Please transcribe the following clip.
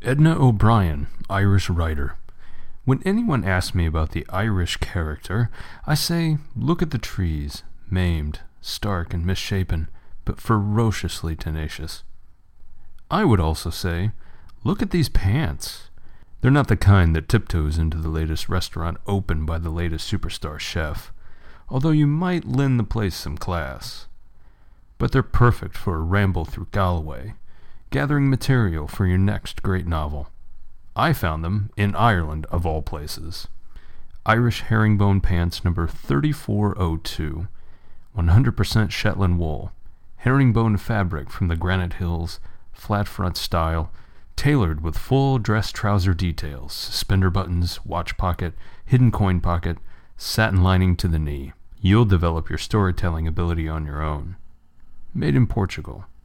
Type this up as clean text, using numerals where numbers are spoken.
Edna O'Brien, Irish writer. When anyone asks me about the Irish character, I say, look at the trees, maimed, stark and misshapen, but ferociously tenacious. I would also say, look at these pants. They're not the kind that tiptoes into the latest restaurant opened by the latest superstar chef, although you might lend the place some class. But they're perfect for a ramble through Galway, gathering material for your next great novel. I found them in Ireland, of all places. Irish herringbone pants number 3402, 100% Shetland wool, herringbone fabric from the Granite Hills, flat front style, tailored with full dress trouser details, suspender buttons, watch pocket, hidden coin pocket, satin lining to the knee. You'll develop your storytelling ability on your own. Made in Portugal.